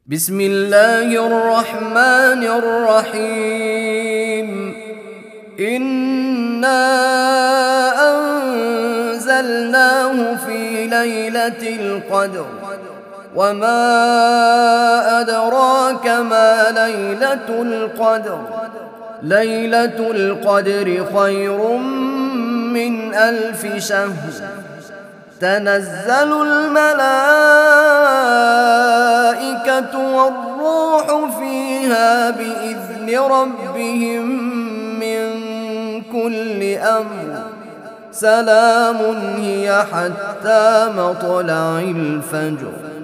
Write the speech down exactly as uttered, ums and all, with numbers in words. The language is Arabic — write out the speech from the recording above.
بسم الله الرحمن الرحيم. إنا أنزلناه في ليلة القدر وما أدراك ما ليلة القدر ليلة القدر خير من ألف شهر. تنزل الملائكة والروح فيها بإذن ربهم من كل أمر. سلام هي حتى مطلع الفجر.